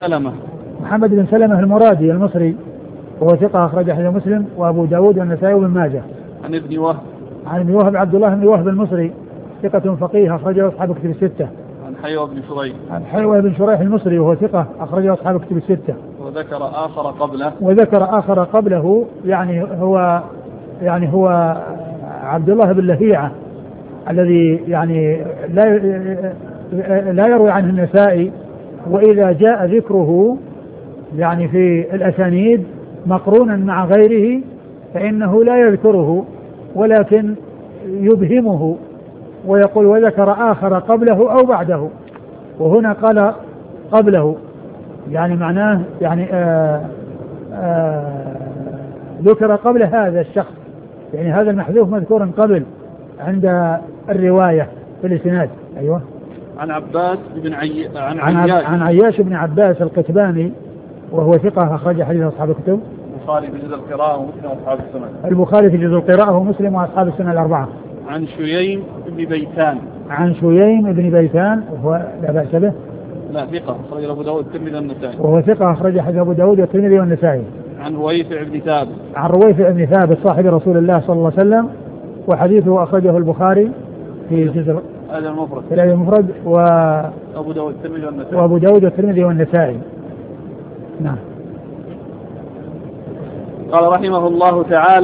سلمة. محمد بن سلمة المرادي المصري وهو ثقة أخرج حديث مسلم وأبو داود والنسائي وابن ماجه. عن ابن وهب. عن ابن وهب عبد الله بن وهب المصري ثقة فقيه أخرجه أصحاب كتب الستة. عن حيوة بن شريح. عن حيوة بن شريح المصري وهو ثقة أخرجه أصحاب كتب الستة. وذكر آخر قبله يعني هو عبد الله بن لهيعة الذي يعني لا يروي عنه النسائي، وإذا جاء ذكره يعني في الأسانيد مقرونا مع غيره فإنه لا يذكره ولكن يبهمه ويقول وذكر آخر قبله أو بعده، وهنا قال قبله يعني معناه يعني ذكر قبل هذا الشخص، يعني هذا المحذوف مذكور قبل عند الرواية في الإسناد. أيوة. عن عباس بن عن عياش بن عباس القتباني وهو ثقة أخرج حديث أصحاب الكتب. البخاري في جزء القراءة ومسلم وأصحاب السنن. البخاري في جزء القراءة ومسلم وأصحاب السنن الأربعة. عن شييم بن بيتان. عن شييم بن بيتان وهو لا بأس به. لا ثقة أخرج أبو داود والترمذي والنسائي. وهو ثقة أخرج حديث أبو داود والترمذي والنسائي. عن رويفع بن ثابت. عن رويفع بن ثابت صاحب رسول الله صلى الله عليه وسلم وحديثه أخرجه البخاري في جزء الأدب المفرد وأبو داود والترمذي والنسائي. نعم. قال رحمه الله تعالى